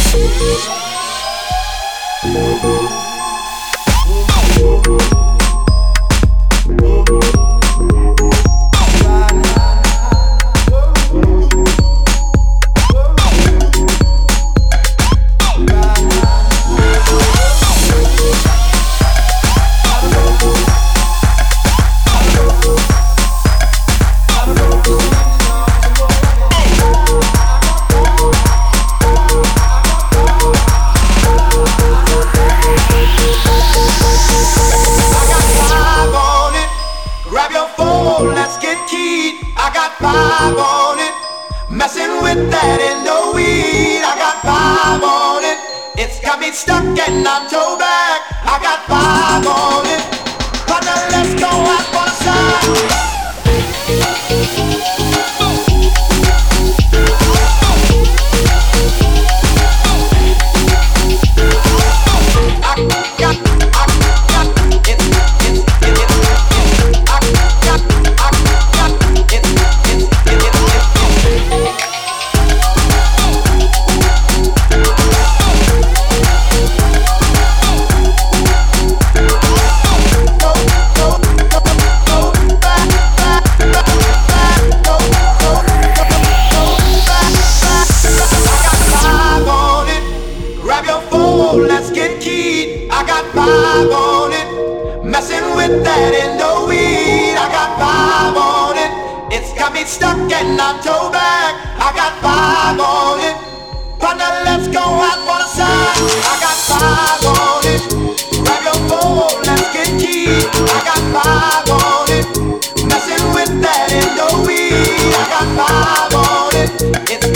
Stuck and I'm towed back. I got five on it. Partner, let's go out for the sun. I got five on it. Grab your phone, let's get keyed. I got five on it. Messing with that in the weed. I got five on it. It's